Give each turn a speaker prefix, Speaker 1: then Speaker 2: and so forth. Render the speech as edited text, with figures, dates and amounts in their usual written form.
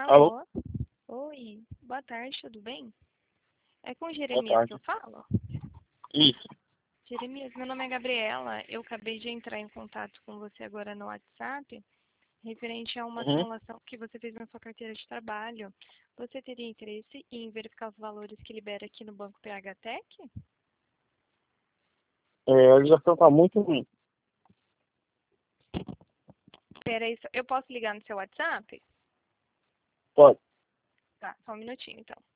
Speaker 1: Alô?
Speaker 2: Alô? Oi, boa tarde, tudo bem? É com o
Speaker 1: Boa
Speaker 2: Jeremias que
Speaker 1: tarde.
Speaker 2: eu falo?
Speaker 1: Isso.
Speaker 2: Jeremias, meu nome é Gabriela. Eu acabei de entrar em contato com você agora no WhatsApp, referente a uma
Speaker 1: Uhum.
Speaker 2: simulação que você fez na sua carteira de trabalho. Você teria interesse em verificar os valores que libera aqui no Banco PHTec?
Speaker 1: A ligação tá muito ruim.
Speaker 2: Espera aí, eu posso ligar no seu WhatsApp?
Speaker 1: Pode.
Speaker 2: Tá, só um minutinho então.